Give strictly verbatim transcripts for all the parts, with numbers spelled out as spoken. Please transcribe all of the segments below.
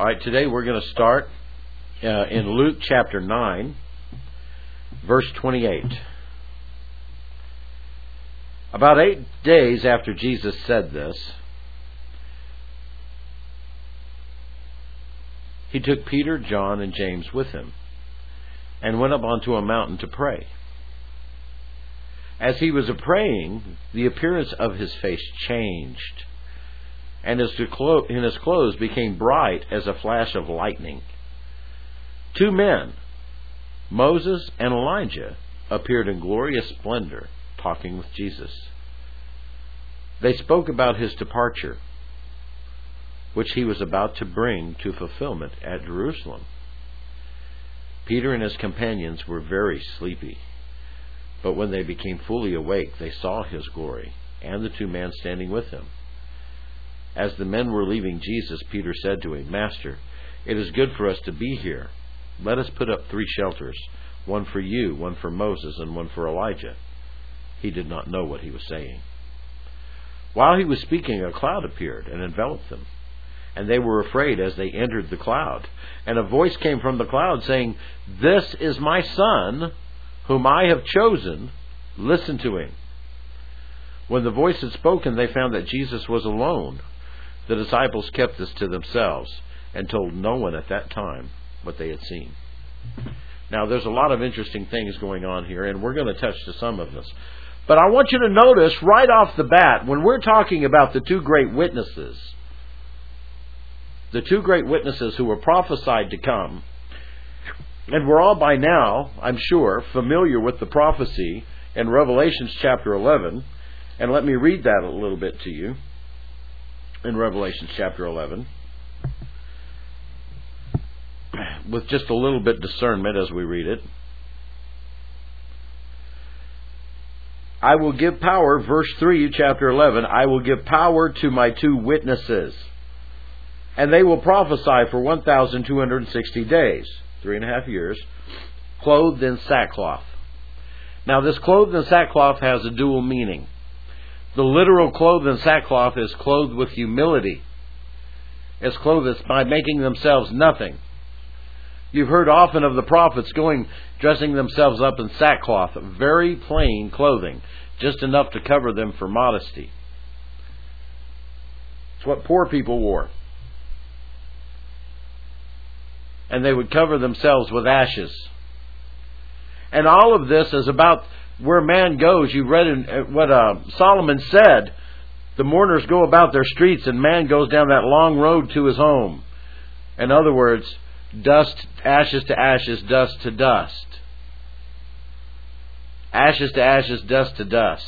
All right, today we're going to start uh, in Luke chapter nine, verse twenty-eight. About eight days after Jesus said this, he took Peter, John, and James with him and went up onto a mountain to pray. As he was praying, the appearance of his face changed, and his clothes became bright as a flash of lightning. Two men, Moses and Elijah, appeared in glorious splendor, talking with Jesus. They spoke about his departure, which he was about to bring to fulfillment at Jerusalem. Peter and his companions were very sleepy, but when they became fully awake, they saw his glory and the two men standing with him. As the men were leaving Jesus, Peter said to him, "Master, it is good for us to be here. Let us put up three shelters, one for you, one for Moses, and one for Elijah." He did not know what he was saying. While he was speaking, a cloud appeared and enveloped them, and they were afraid as they entered the cloud. And a voice came from the cloud saying, "This is my Son, whom I have chosen. Listen to him." When the voice had spoken, they found that Jesus was alone. The disciples kept this to themselves and told no one at that time what they had seen. Now, there's a lot of interesting things going on here, and we're going to touch to some of this. But I want you to notice right off the bat, when we're talking about the two great witnesses, the two great witnesses who were prophesied to come, and we're all by now, I'm sure, familiar with the prophecy in Revelation chapter eleven. And let me read that a little bit to you in Revelation chapter eleven, with just a little bit of discernment as we read it. I will give power, verse three, chapter eleven, I will give power to my two witnesses, and they will prophesy for one thousand two hundred sixty days, three and a half years, clothed in sackcloth. Now, this clothed in sackcloth has a dual meaning. The literal clothed in sackcloth is clothed with humility. It's clothed by making themselves nothing. You've heard often of the prophets going, dressing themselves up in sackcloth, very plain clothing, just enough to cover them for modesty. It's what poor people wore. And they would cover themselves with ashes. And all of this is about where man goes. You read in what uh, Solomon said, the mourners go about their streets and man goes down that long road to his home. In other words, dust, ashes to ashes, dust to dust. Ashes to ashes, dust to dust.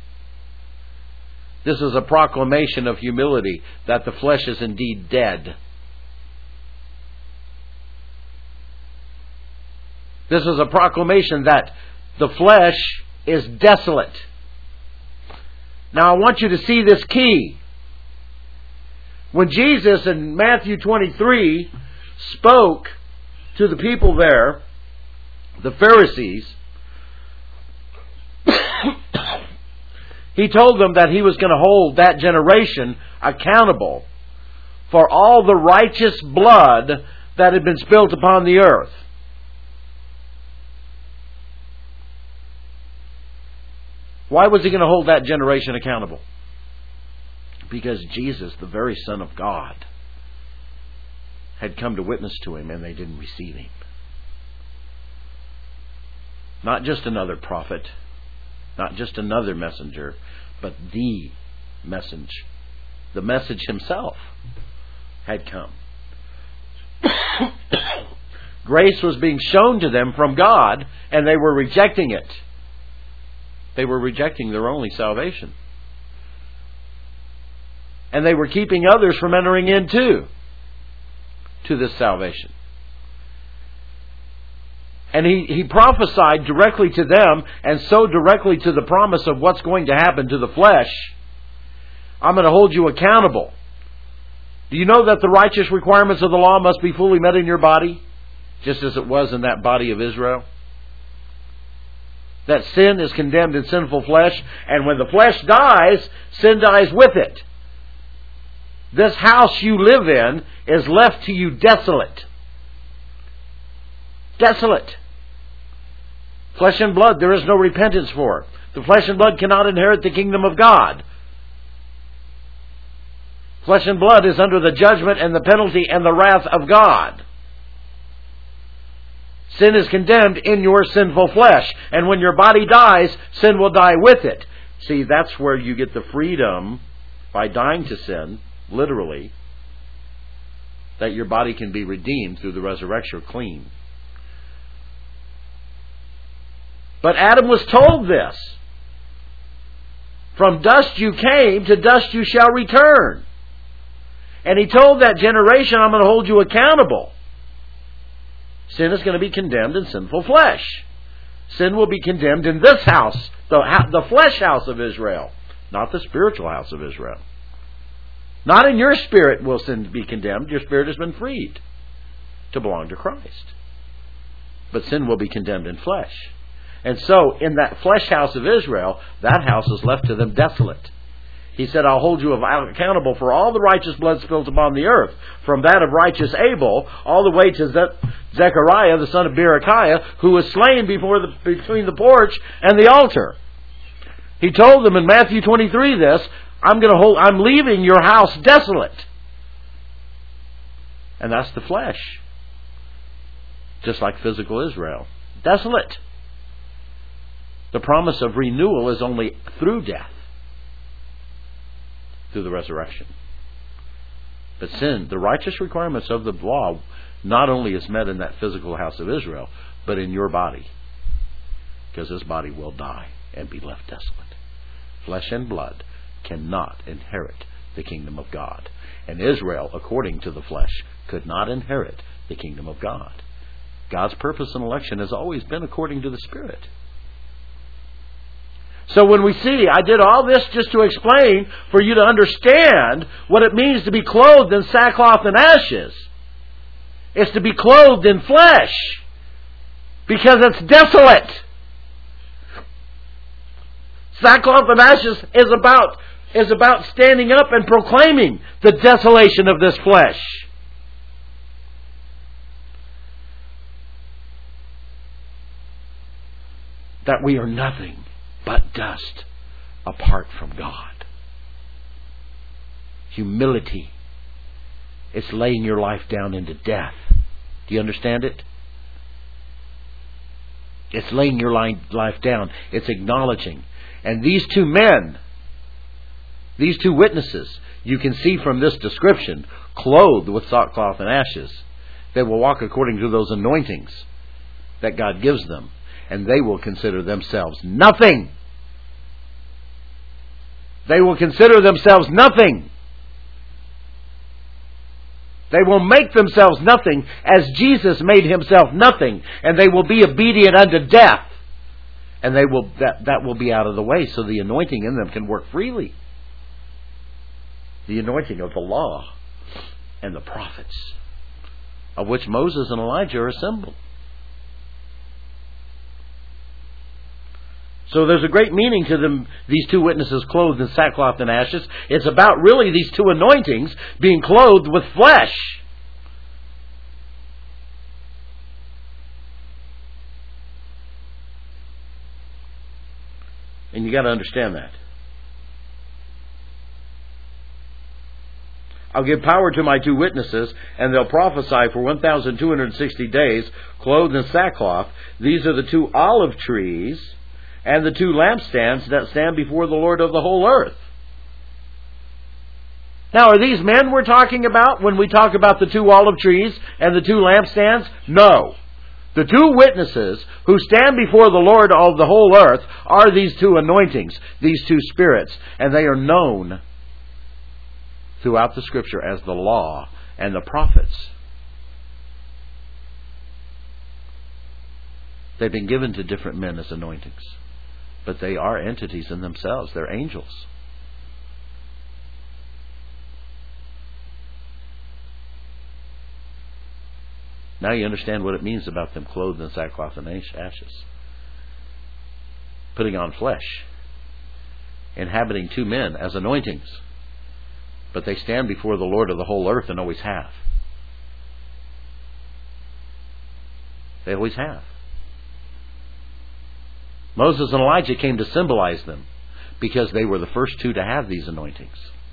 This is a proclamation of humility, that the flesh is indeed dead. This is a proclamation that the flesh is desolate. Now, I want you to see this key. When Jesus in Matthew twenty-three spoke to the people there, the Pharisees, he told them that he was going to hold that generation accountable for all the righteous blood that had been spilt upon the earth. Why was he going to hold that generation accountable? Because Jesus, the very Son of God, had come to witness to him and they didn't receive him. Not just another prophet, not just another messenger, but the message. The message himself had come. Grace was being shown to them from God, and they were rejecting it. They were rejecting their only salvation. And they were keeping others from entering into to this salvation. And he, he prophesied directly to them, and so directly to the promise of what's going to happen to the flesh. I'm going to hold you accountable. Do you know that the righteous requirements of the law must be fully met in your body? Just as it was in that body of Israel? That sin is condemned in sinful flesh, and when the flesh dies, sin dies with it. this house you live in is left to you desolate. Desolate. Flesh and blood, there is no repentance for. The flesh and blood cannot inherit the kingdom of God. Flesh and blood is under the judgment and the penalty and the wrath of God. Sin is condemned in your sinful flesh. And when your body dies, sin will die with it. See, that's where you get the freedom by dying to sin, literally, that your body can be redeemed through the resurrection clean. But Adam was told this. From dust you came, to dust you shall return. And he told that generation, I'm going to hold you accountable. Sin is going to be condemned in sinful flesh. Sin will be condemned in this house, the, the flesh house of Israel, not the spiritual house of Israel. Not in your spirit will sin be condemned. Your spirit has been freed to belong to Christ. But sin will be condemned in flesh. And so, in that flesh house of Israel, that house is left to them desolate. He said, I'll hold you accountable for all the righteous blood spilled upon the earth, from that of righteous Abel, all the way to Ze- Zechariah, the son of Berechiah, who was slain before the, between the porch and the altar. He told them in Matthew twenty-three this, I'm going to hold, I'm leaving your house desolate. And that's the flesh. Just like physical Israel. Desolate. The promise of renewal is only through death. Through the resurrection. But sin, the righteous requirements of the law, not only is met in that physical house of Israel, but in your body. Because this body will die and be left desolate. Flesh and blood cannot inherit the kingdom of God. And Israel, according to the flesh, could not inherit the kingdom of God. God's purpose in election has always been according to the Spirit. So when we see, I did all this just to explain for you to understand what it means to be clothed in sackcloth and ashes. It's to be clothed in flesh. Because it's desolate. Sackcloth and ashes is about, is about standing up and proclaiming the desolation of this flesh. That we are nothing but dust apart from God. Humility. It's laying your life down into death. Do you understand it? It's laying your life down. It's acknowledging. And these two men, these two witnesses, you can see from this description, clothed with sackcloth and ashes. They will walk according to those anointings that God gives them. And they will consider themselves nothing. They will consider themselves nothing. They will make themselves nothing as Jesus made himself nothing. And they will be obedient unto death. And they will that, that will be out of the way so the anointing in them can work freely. The anointing of the law and the prophets, of which Moses and Elijah are a symbol. So there's a great meaning to them, these two witnesses clothed in sackcloth and ashes. It's about really these two anointings being clothed with flesh. And you got to understand that. I'll give power to my two witnesses, and they'll prophesy for one thousand two hundred sixty days, clothed in sackcloth. These are the two olive trees and the two lampstands that stand before the Lord of the whole earth. Now, are these men we're talking about when we talk about the two olive trees and the two lampstands? No. The two witnesses who stand before the Lord of the whole earth are these two anointings, these two spirits, and they are known throughout the Scripture as the law and the prophets. They've been given to different men as anointings. But they are entities in themselves. They're angels. Now you understand what it means about them clothed in sackcloth and ashes. Putting on flesh. Inhabiting two men as anointings. But they stand before the Lord of the whole earth and always have. They always have. Moses and Elijah came to symbolize them because they were the first two to have these anointings.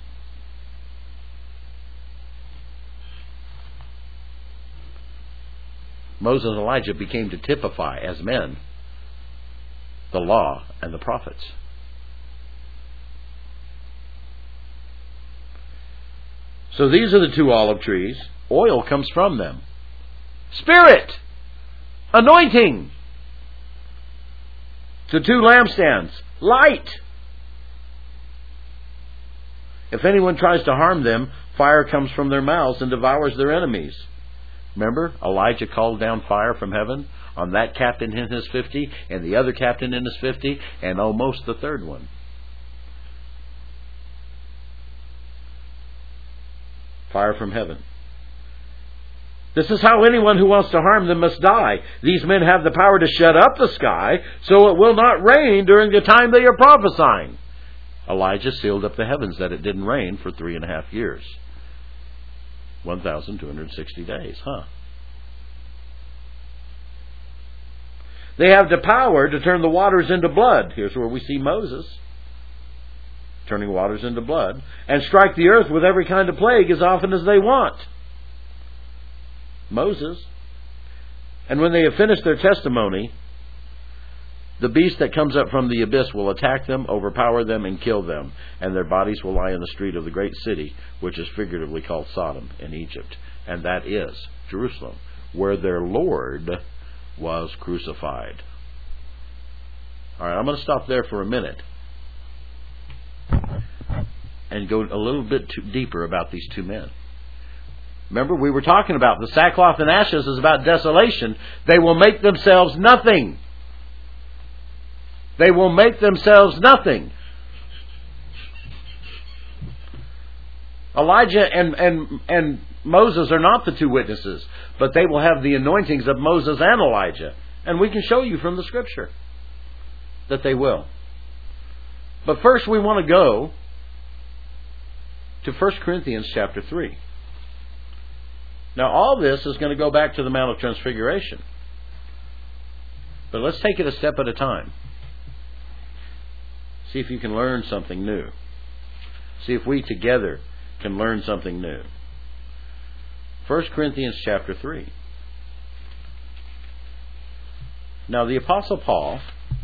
Moses and Elijah became to typify as men the law and the prophets. So these are the two olive trees. Oil comes from them. Spirit! Anointing! The two lampstands. Light! If anyone tries to harm them, fire comes from their mouths and devours their enemies. Remember, Elijah called down fire from heaven on that captain in his fifty, and the other captain in his fifty, and almost the third one. Fire from heaven. This is how anyone who wants to harm them must die. These men have the power to shut up the sky so it will not rain during the time they are prophesying. Elijah sealed up the heavens that it didn't rain for three and a half years. one thousand two hundred sixty days, huh? They have the power to turn the waters into blood. Here's where we see Moses turning waters into blood, and strike the earth with every kind of plague as often as they want. Moses. And when they have finished their testimony, the beast that comes up from the abyss will attack them, overpower them, and kill them, and their bodies will lie in the street of the great city, which is figuratively called Sodom in Egypt, and that is Jerusalem, where their Lord was crucified. All right, I'm going to stop there for a minute and go a little bit too deeper about these two men. Remember, we were talking about the sackcloth and ashes is about desolation. They will make themselves nothing. They will make themselves nothing. Elijah and, and, and Moses are not the two witnesses, but they will have the anointings of Moses and Elijah. And we can show you from the Scripture that they will. But first we want to go to First Corinthians chapter three. Now all this is going to go back to the Mount of Transfiguration. But let's take it a step at a time. See if you can learn something new. See if we together can learn something new. First Corinthians chapter three. Now the Apostle Paul,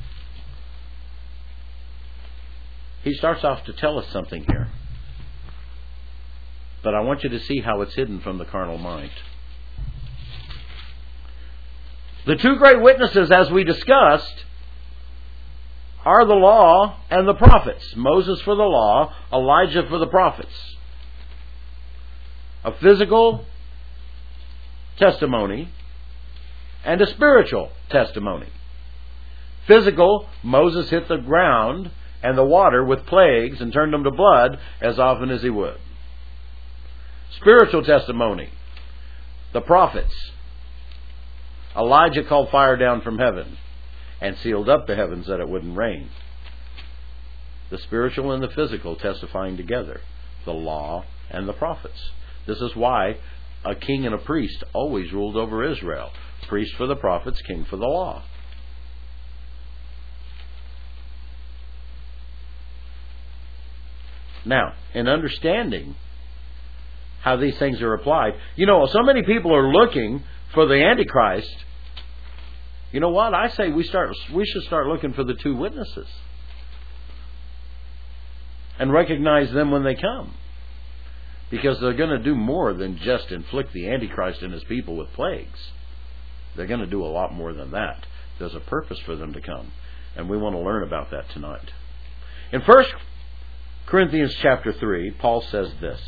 he starts off to tell us something here. But I want you to see how it's hidden from the carnal mind. The two great witnesses, as we discussed, are the law and the prophets. Moses for the law, Elijah for the prophets. A physical testimony and a spiritual testimony. Physical, Moses hit the ground and the water with plagues and turned them to blood as often as he would. Spiritual testimony, the prophets. Elijah called fire down from heaven and sealed up the heavens that it wouldn't rain. The spiritual and the physical testifying together, the law and the prophets. This is why a king and a priest always ruled over Israel. Priest for the prophets, king for the law. Now, in understanding how these things are applied, you know, so many people are looking for the Antichrist. You know what? I say we start. We should start looking for the two witnesses and recognize them when they come, because they're going to do more than just inflict the Antichrist and his people with plagues. They're going to do a lot more than that. There's a purpose for them to come, and we want to learn about that tonight. In First Corinthians chapter three, Paul says this.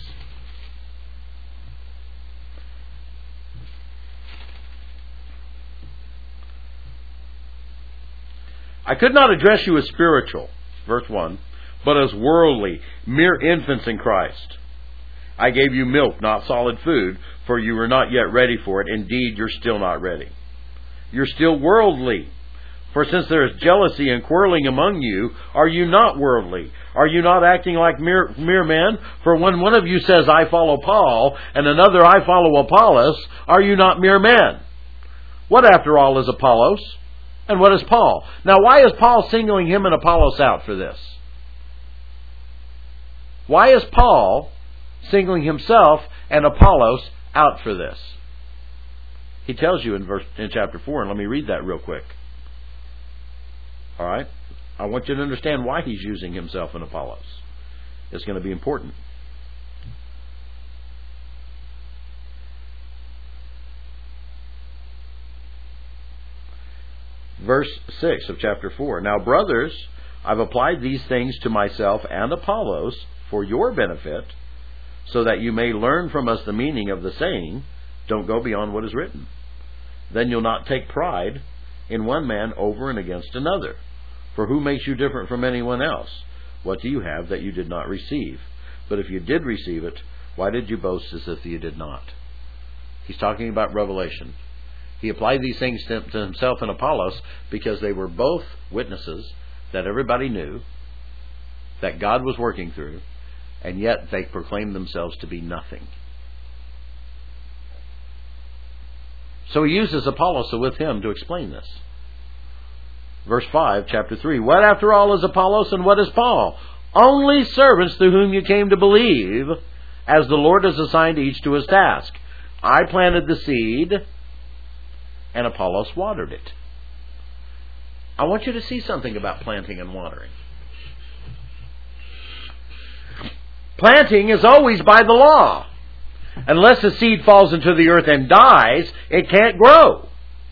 I could not address you as spiritual, verse one, but as worldly, mere infants in Christ. I gave you milk, not solid food, for you were not yet ready for it. Indeed, you're still not ready. You're still worldly. For since there is jealousy and quarreling among you, are you not worldly? Are you not acting like mere, mere men? For when one of you says, I follow Paul, and another, I follow Apollos, are you not mere men? What, after all, is Apollos? And what is Paul? Now, why is Paul singling him and Apollos out for this? Why is Paul singling himself and Apollos out for this? He tells you in verse in chapter four, and let me read that real quick. All right? I want you to understand why he's using himself and Apollos. It's going to be important. Verse six of chapter four. Now, brothers, I've applied these things to myself and Apollos for your benefit, so that you may learn from us the meaning of the saying, don't go beyond what is written. Then you'll not take pride in one man over and against another. For who makes you different from anyone else? What do you have that you did not receive? But if you did receive it, why did you boast as if you did not? He's talking about revelation. He applied these things to himself and Apollos because they were both witnesses that everybody knew, that God was working through, and yet they proclaimed themselves to be nothing. So he uses Apollos with him to explain this. Verse five, chapter three. What, after all, is Apollos and what is Paul? Only servants through whom you came to believe, as the Lord has assigned each to his task. I planted the seed, and Apollos watered it. I want you to see something about planting and watering. Planting is always by the law. Unless the seed falls into the earth and dies, it can't grow.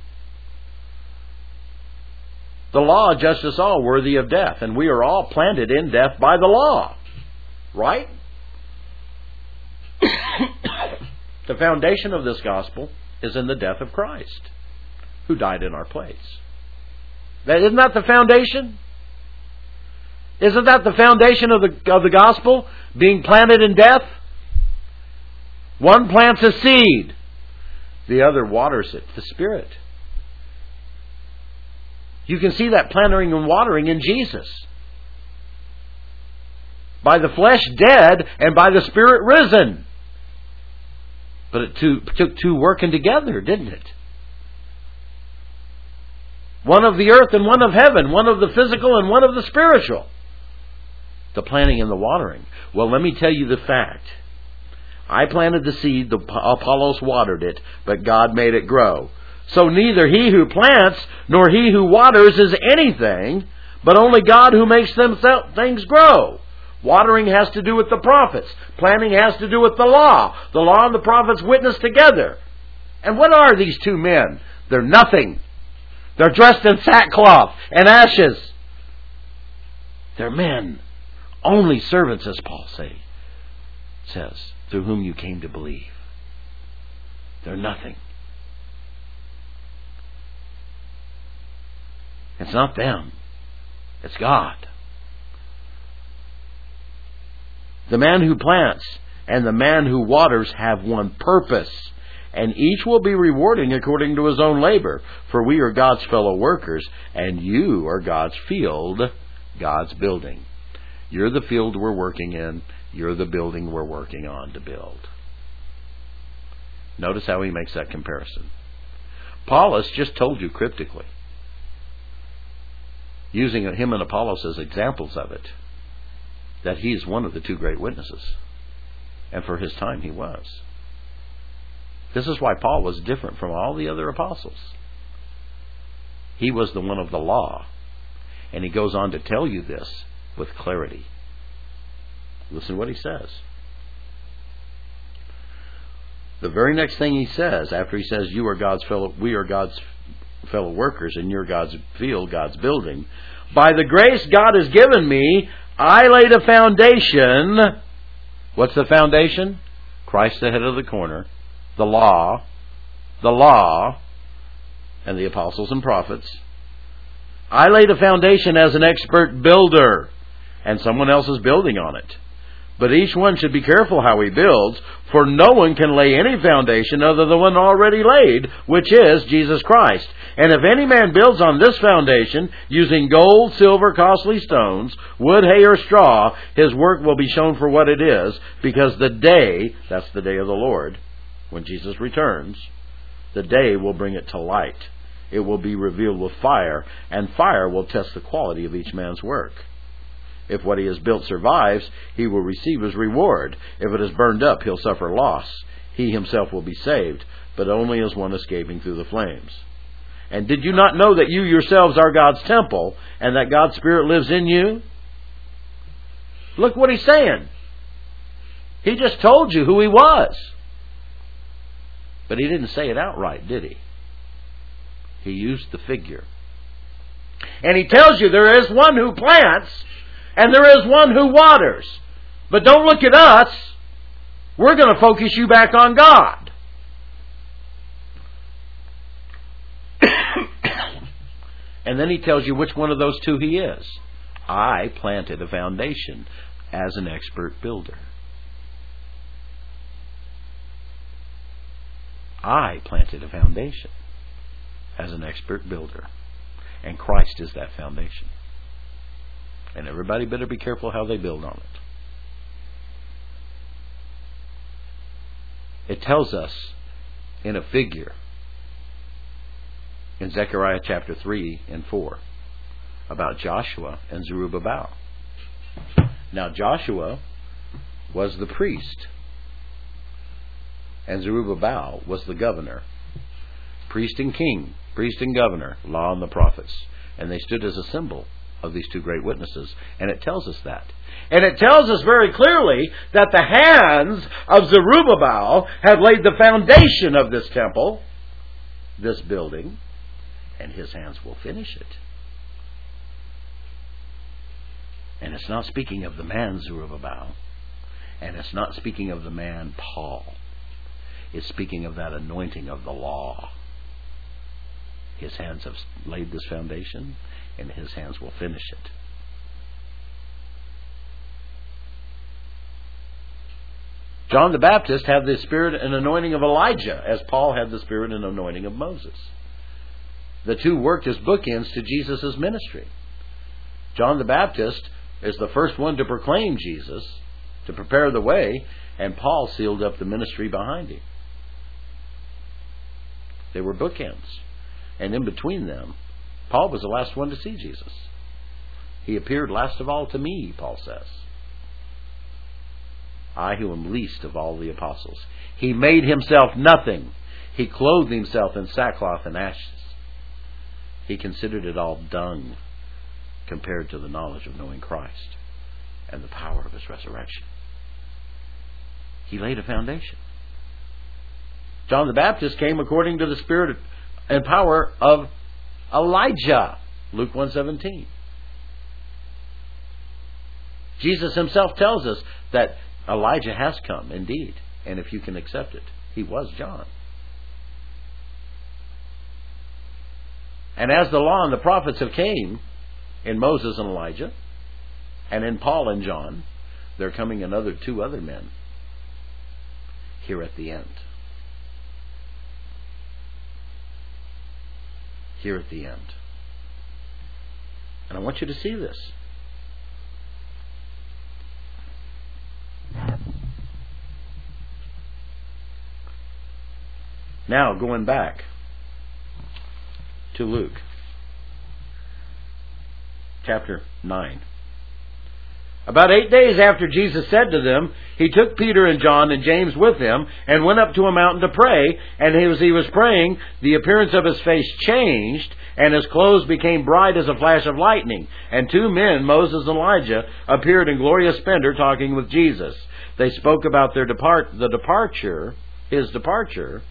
The law judged us all worthy of death, and we are all planted in death by the law. Right? The foundation of this gospel is in the death of Christ, who died in our place. That, isn't that the foundation? Isn't that the foundation of the, of the gospel? Being planted in death? One plants a seed. The other waters it. The Spirit. You can see that planting and watering in Jesus. By the flesh dead and by the Spirit risen. But it two, took two working together, didn't it? One of the earth and one of heaven. One of the physical and one of the spiritual. The planting and the watering. Well, let me tell you the fact. I planted the seed, the Apollos watered it, but God made it grow. So neither he who plants nor he who waters is anything, but only God who makes them things grow. Watering has to do with the prophets. Planting has to do with the law. The law and the prophets witness together. And what are these two men? They're nothing. They're dressed in sackcloth and ashes. They're men. Only servants, as Paul say, says, through whom you came to believe. They're nothing. It's not them. It's God. The man who plants and the man who waters have one purpose, and each will be rewarding according to his own labor. For we are God's fellow workers, and you are God's field, God's building. You're the field we're working in. You're the building we're working on to build. Notice how he makes that comparison. Paulus just told you cryptically, using him and Apollos as examples of it, that he's one of the two great witnesses. And for his time he was. This is why Paul was different from all the other apostles. He was the one of the law. And he goes on to tell you this with clarity. Listen to what he says. The very next thing he says, after he says, "You are God's fellow, we are God's fellow workers, and you're God's field, God's building. By the grace God has given me, I laid a foundation." What's the foundation? Christ the head of the corner. The law. The law. And the apostles and prophets. I laid a foundation as an expert builder, and someone else is building on it. But each one should be careful how he builds, for no one can lay any foundation other than the one already laid, which is Jesus Christ. And if any man builds on this foundation, using gold, silver, costly stones, wood, hay, or straw, his work will be shown for what it is, because the day, that's the day of the Lord, when Jesus returns, the day will bring it to light. It will be revealed with fire, and fire will test the quality of each man's work. If what he has built survives, he will receive his reward. If it is burned up, he'll suffer loss. He himself will be saved, but only as one escaping through the flames. And did you not know that you yourselves are God's temple, and that God's Spirit lives in you? Look what he's saying. He just told you who he was. But he didn't say it outright, did he? He used the figure. And he tells you there is one who plants, and there is one who waters. But don't look at us. We're going to focus you back on God. And then he tells you which one of those two he is. I planted a foundation as an expert builder. I planted a foundation as an expert builder. And Christ is that foundation. And everybody better be careful how they build on it. It tells us in a figure in Zechariah chapter three and four about Joshua and Zerubbabel. Now Joshua was the priest, and Zerubbabel was the governor. Priest and king, priest and governor, law and the prophets. And they stood as a symbol of these two great witnesses. And it tells us that. And it tells us very clearly that the hands of Zerubbabel have laid the foundation of this temple, this building, and his hands will finish it. And it's not speaking of the man Zerubbabel, and it's not speaking of the man Paul. It's speaking of that anointing of the law. His hands have laid this foundation, and his hands will finish it. John the Baptist had the spirit and anointing of Elijah, as Paul had the spirit and anointing of Moses. The two worked as bookends to Jesus' ministry. John the Baptist is the first one to proclaim Jesus, to prepare the way, and Paul sealed up the ministry behind him. They were bookends. And in between them, Paul was the last one to see Jesus. He appeared last of all to me, Paul says. I who am least of all the apostles. He made himself nothing. He clothed himself in sackcloth and ashes. He considered it all dung compared to the knowledge of knowing Christ and the power of his resurrection. He laid a foundation. John the Baptist came according to the spirit and power of Elijah. Luke one seventeen. Jesus himself tells us that Elijah has come, indeed. And if you can accept it, he was John. And as the law and the prophets have came in Moses and Elijah, and in Paul and John, there are coming another two other men here at the end. Here at the end. And I want you to see this. Now, going back to Luke chapter nine. About eight days after Jesus said to them, he took Peter and John and James with him and went up to a mountain to pray. And as he was praying, the appearance of his face changed, and his clothes became bright as a flash of lightning. And two men, Moses and Elijah, appeared in glorious splendor talking with Jesus. They spoke about their depart the departure, his departure,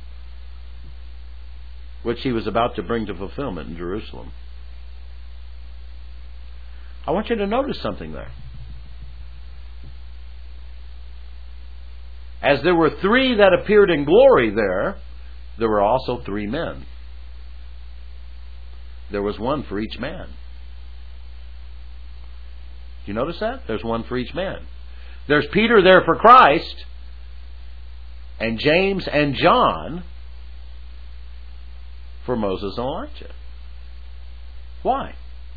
which he was about to bring to fulfillment in Jerusalem. I want you to notice something there. As there were three that appeared in glory there, there were also three men. There was one for each man. Do you notice that? There's one for each man. There's Peter there for Christ, and James and John for Moses and Elijah. Why?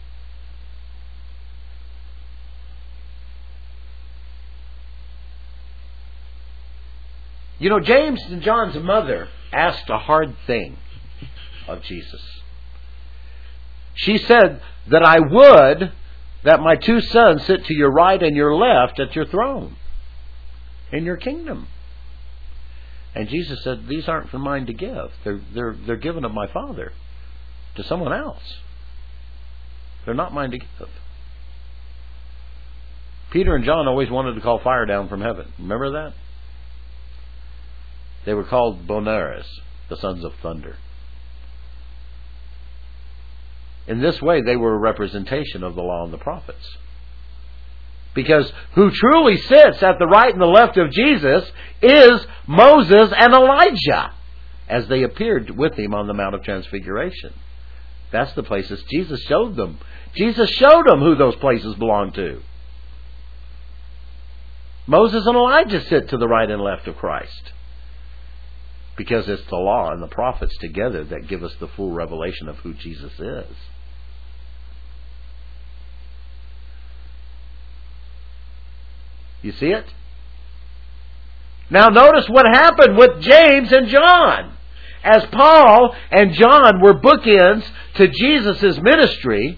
You know, James and John's mother asked a hard thing of Jesus. She said that I would that my two sons sit to your right and your left at your throne in your kingdom. And Jesus said, these aren't for mine to give. They're, they're, they're given of my Father to someone else. They're not mine to give. Peter and John always wanted to call fire down from heaven. Remember that? They were called Boanerges, the sons of thunder. In this way, they were a representation of the law and the prophets. Because who truly sits at the right and the left of Jesus is Moses and Elijah, as they appeared with him on the Mount of Transfiguration. That's the places Jesus showed them. Jesus showed them who those places belong to. Moses and Elijah sit to the right and left of Christ. Because it's the law and the prophets together that give us the full revelation of who Jesus is. You see it? Now notice what happened with James and John. As Paul and John were bookends to Jesus' ministry,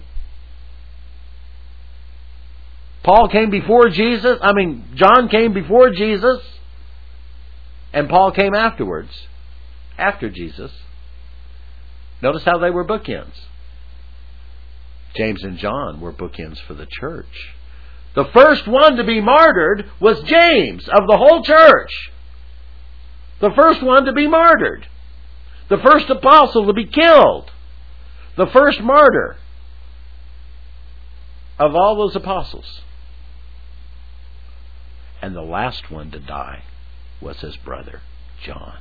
Paul came before Jesus, I mean, John came before Jesus, and Paul came afterwards, after Jesus. Notice how they were bookends. James and John were bookends for the church. The first one to be martyred was James of the whole church. The first one to be martyred. The first apostle to be killed. The first martyr of all those apostles. And the last one to die was his brother, John.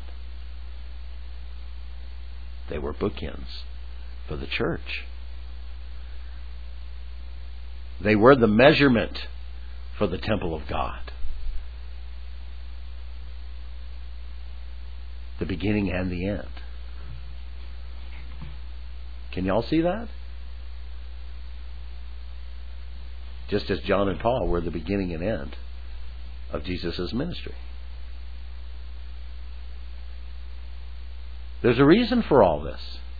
They were bookends for the church. They were the measurement for the temple of God. The beginning and the end. Can y'all see that? Just as John and Paul were the beginning and end of Jesus' ministry. There's a reason for all this.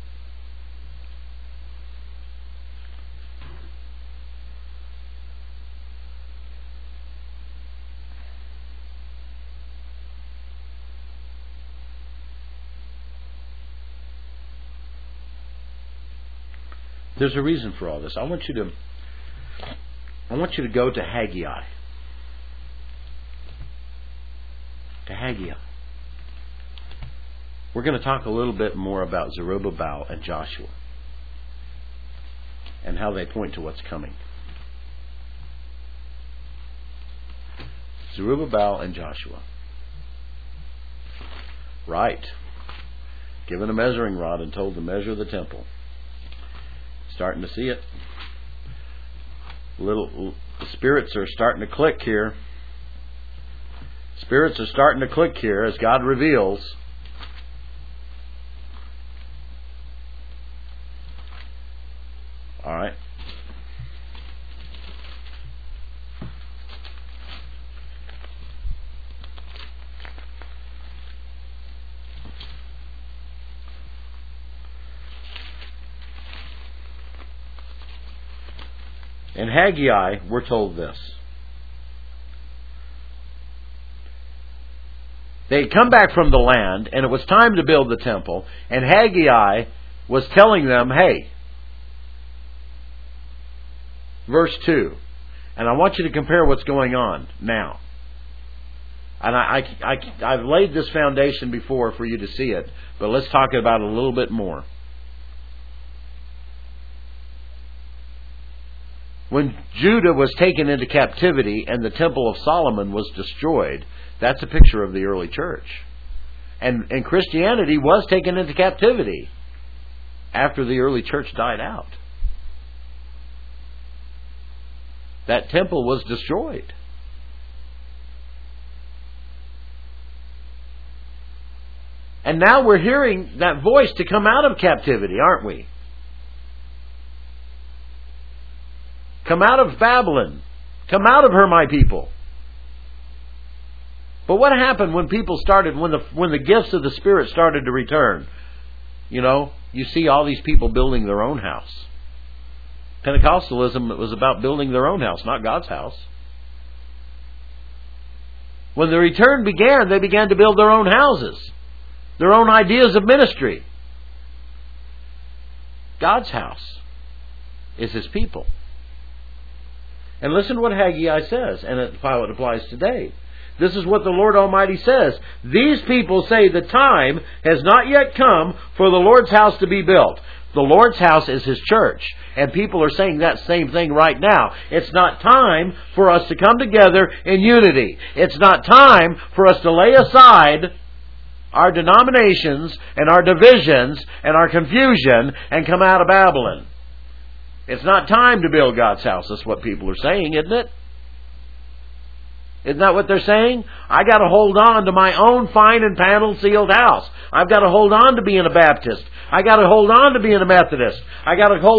There's a reason for all this. I want you to I want you to go to Haggai. To Haggai. We're going to talk a little bit more about Zerubbabel and Joshua and how they point to what's coming. Zerubbabel and Joshua. Right. Given a measuring rod and told to measure the temple. Starting to see it. Little the spirits are starting to click here. Spirits are starting to click here as God reveals. All right. In Haggai, we're told this. They had come back from the land, and it was time to build the temple, and Haggai was telling them, hey, verse two, and I want you to compare what's going on now. And I, I, I, I've laid this foundation before for you to see it, but let's talk about it a little bit more. When Judah was taken into captivity and the Temple of Solomon was destroyed, that's a picture of the early church. And, and Christianity was taken into captivity after the early church died out. That temple was destroyed. And now we're hearing that voice to come out of captivity, aren't we? Come out of Babylon. Come out of her, my people. But what happened when people started, when the when the gifts of the Spirit started to return? You know, you see all these people building their own house. Pentecostalism was about building their own house, not God's house. When the return began, they began to build their own houses, their own ideas of ministry. God's house is His people. And listen to what Haggai says, and it, how it applies today. This is what the Lord Almighty says. These people say the time has not yet come for the Lord's house to be built. The Lord's house is His church. And people are saying that same thing right now. It's not time for us to come together in unity. It's not time for us to lay aside our denominations and our divisions and our confusion and come out of Babylon. It's not time to build God's house. That's what people are saying, isn't it? Isn't that what they're saying? I got to hold on to my own fine and paneled sealed house. I've got to hold on to being a Baptist. I got to hold on to being a Methodist. I got to hold